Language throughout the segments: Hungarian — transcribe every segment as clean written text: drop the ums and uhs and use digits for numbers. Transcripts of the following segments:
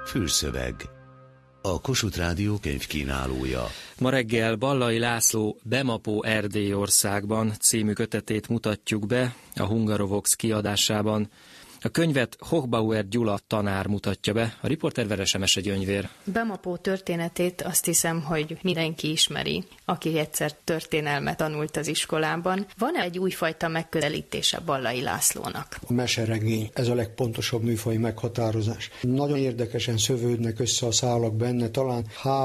Fülszöveg. A Kossuth Rádió könyvkínálója. Ma reggel Ballai László Bemapó Erdélyországban című kötetét mutatjuk be a Hungarovox kiadásában. A könyvet Hochbauer Gyula tanár mutatja be, a riporter Veresemese Gyöngyvér. Bemapó történetét azt hiszem, hogy mindenki ismeri, aki egyszer történelmet tanult az iskolában. Van-e egy újfajta megközelítése Ballai Lászlónak? A meseregény, ez a legpontosabb műfaji meghatározás. Nagyon érdekesen szövődnek össze a szálak benne, talán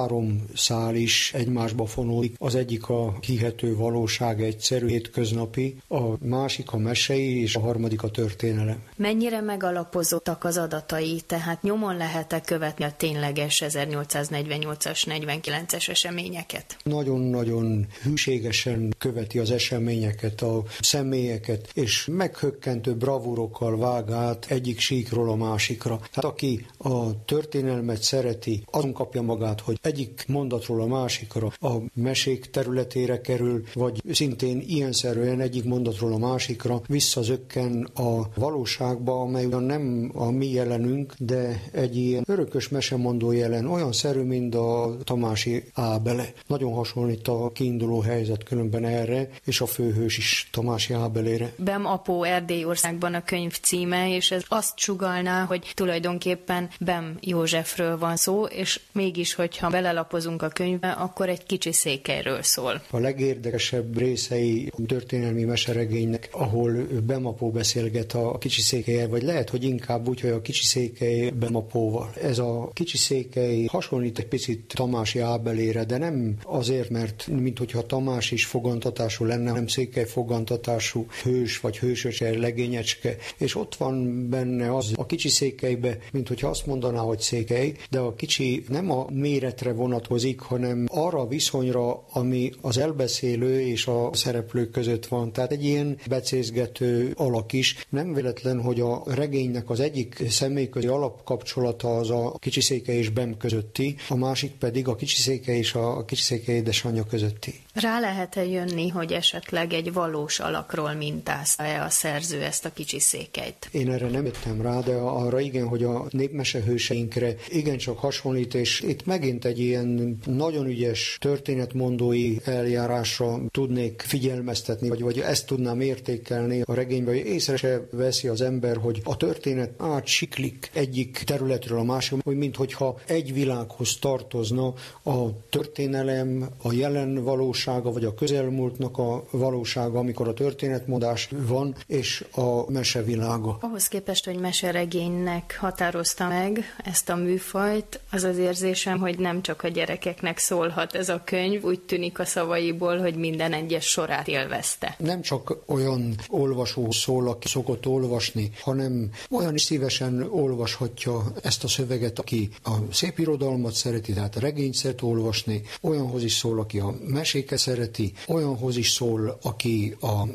3 szál is egymásba fonódik. Az egyik a hihető valóság, egyszerű, hétköznapi, a másik a mesei, és a harmadik a történelem. Mennyire megalapozottak az adatai, tehát nyomon lehet-e követni a tényleges 1848-as, 49-es eseményeket? Nagyon-nagyon hűségesen követi az eseményeket, a személyeket, és meghökkentő bravúrokkal vág át egyik síkról a másikra. Tehát aki a történelmet szereti, azon kapja magát, hogy egyik mondatról a másikra a mesék területére kerül, vagy szintén ilyenszerűen egyik mondatról a másikra visszazökken a valóságba, amely ugyan nem a mi jelenünk, de egy ilyen örökös mesemondó jelen, olyan szerű, mint a tamási Ábele. Nagyon hasonlít a kiinduló helyzet különben erre, és a főhős is Tamási Ábelére. Bemapó Erdélyországban a könyv címe, és ez azt sugallná, hogy tulajdonképpen Bem Józsefről van szó, és mégis, hogyha belelapozunk a könyvbe, akkor egy kicsi székelyről szól. A legérdekesebb részei a történelmi meseregénynek, ahol Bemapó beszélget a kicsi székelyel, vagy lehet, hogy inkább úgy, hogy a kicsi székely Bemapóval. Ez a kicsi székely hasonlít egy picit Tamási Ábelére, de nem azért, mert minthogyha Tamás is fogantatású lenne, hanem székely fogantatású hős vagy hősöse, legényecske, és ott van benne az a kicsi székelybe, minthogyha azt mondaná, hogy székely, de a kicsi nem a méretre vonatkozik, hanem arra a viszonyra, ami az elbeszélő és a szereplők között van. Tehát egy ilyen becézgető alak is. Nem véletlen, hogy a regénynek az egyik személyközi alapkapcsolata az a kicsi székely és Bem közötti, a másik pedig a kicsi székely és a kicsi székely édesanyja közötti. Rá lehet-e jönni, hogy esetleg egy valós alakról mintázta-e a szerző ezt a kicsi székelyt? Én erre nem jöttem rá, de arra igen, hogy a népmesehőseinkre igencsak hasonlít, és itt megint egy ilyen nagyon ügyes történetmondói eljárásra tudnék figyelmeztetni, vagy ezt tudnám értékelni a regényben, hogy észre se veszi az ember, hogy a történet átsiklik egyik területről a másikra, hogy minthogyha egy világhoz tartozna a történelem, a jelen valósága, vagy a közelmúltnak a valósága, amikor a történetmondás van, és a mesevilága. Ahhoz képest, hogy meseregénynek határozta meg ezt a műfajt, az az érzésem, hogy nem csak a gyerekeknek szólhat ez a könyv, úgy tűnik a szavaiból, hogy minden egyes sorát élvezte. Nem csak olyan olvasó szól, aki szokott olvasni, hanem olyan is szívesen olvashatja ezt a szöveget, aki a szép irodalmat szereti, tehát a regényt szeret olvasni, olyanhoz is szól, aki a meséket szereti, olyanhoz is szól, aki a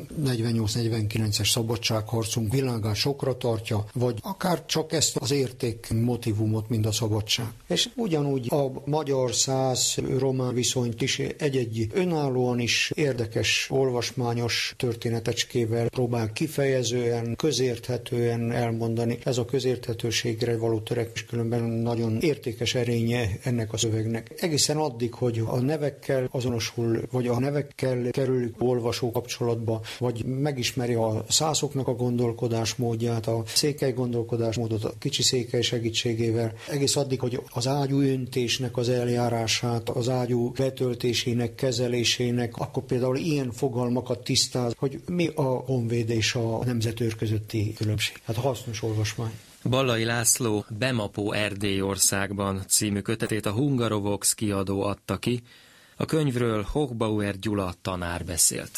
48-49-es szabadságharcunk világán sokra tartja, vagy akár csak ezt az érték motivumot, mint a szabadság. És ugyanúgy a magyar-szász román viszonyt is egy-egy önállóan is érdekes, olvasmányos történetecskével próbál kifejezően, közérthetően elmondani. Ez a közérthetőségre való törekvés különben nagyon értékes erénye ennek a szövegnek. Egészen addig, hogy a nevekkel azonosul, vagy a nevekkel kerül olvasó kapcsolatba, vagy megismeri a szászoknak a gondolkodásmódját, a székely gondolkodásmódot a kicsi székely segítségével, egész addig, hogy az ágyú öntésnek az eljárását, az ágyú betöltésének, kezelésének, akkor például ilyen fogalmakat tisztáz, hogy mi a honvéd és a nemzetőr közötti különbség. Hát hasznos olvasmány. Ballai László Bemapó Erdélyországban című kötetét a Hungarovox kiadó adta ki. A könyvről Hochbauer Gyula tanár beszélt.